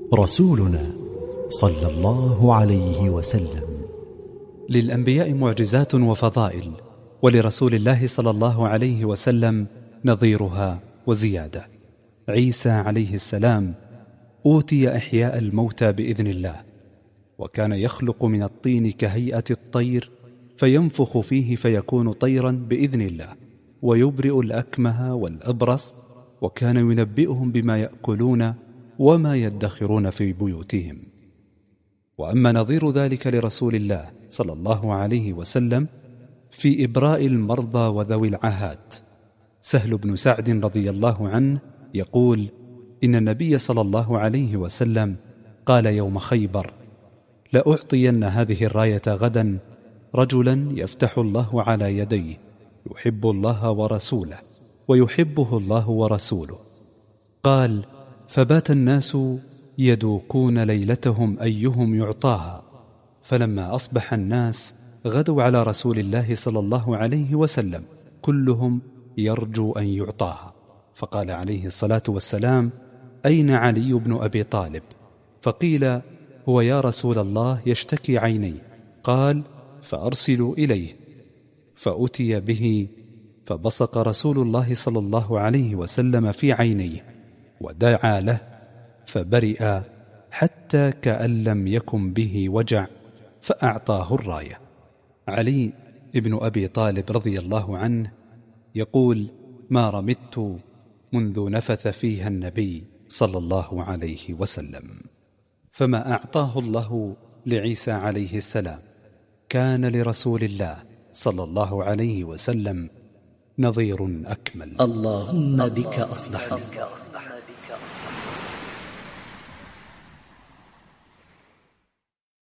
رسولنا صلى الله عليه وسلم. للأنبياء معجزات وفضائل، ولرسول الله صلى الله عليه وسلم نظيرها وزيادة. عيسى عليه السلام أوتي إحياء الموتى بإذن الله، وكان يخلق من الطين كهيئة الطير فينفخ فيه فيكون طيرا بإذن الله، ويبرئ الأكمه والأبرص، وكان ينبئهم بما يأكلون وما يدخرون في بيوتهم. وأما نظير ذلك لرسول الله صلى الله عليه وسلم في إبراء المرضى وذوي العاهات، سهل بن سعد رضي الله عنه يقول: إن النبي صلى الله عليه وسلم قال يوم خيبر: لأعطين هذه الراية غدا رجلا يفتح الله على يديه، يحب الله ورسوله ويحبه الله ورسوله. قال: فبات الناس يدوكون ليلتهم أيهم يعطاها، فلما أصبح الناس غدوا على رسول الله صلى الله عليه وسلم كلهم يرجو أن يعطاها، فقال عليه الصلاة والسلام: أين علي بن أبي طالب؟ فقيل: هو يا رسول الله يشتكي عينيه. قال: فأرسلوا إليه. فأتي به، فبصق رسول الله صلى الله عليه وسلم في عينيه ودعا له فبرئ حتى كأن لم يكن به وجع، فأعطاه الراية. علي بن أبي طالب رضي الله عنه يقول: ما رمدت منذ نفث فيها النبي صلى الله عليه وسلم. فما أعطاه الله لعيسى عليه السلام كان لرسول الله صلى الله عليه وسلم نظير أكمل. اللهم بك أصبحنا